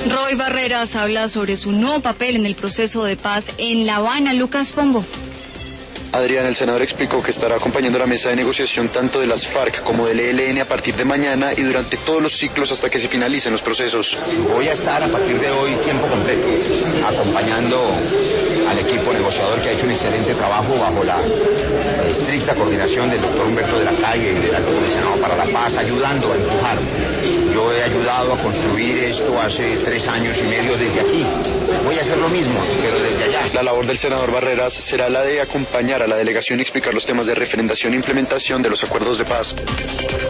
Roy Barreras habla sobre su nuevo papel en el proceso de paz en La Habana. Lucas Pombo. Adrián, el senador explicó que estará acompañando la mesa de negociación tanto de las FARC como del ELN a partir de mañana y durante todos los ciclos hasta que se finalicen los procesos. Voy a estar a partir de hoy tiempo completo acompañando al equipo negociador que ha hecho un excelente trabajo bajo la estricta coordinación del doctor Humberto de la Calle y del Alto Comisionado para la Paz, ayudando a empujar. Yo he ayudado a construir esto hace 3 años y medio desde aquí. Voy a hacer lo mismo, pero desde allá. La labor del senador Barreras será la de acompañar a la delegación y explicar los temas de referendación e implementación de los acuerdos de paz.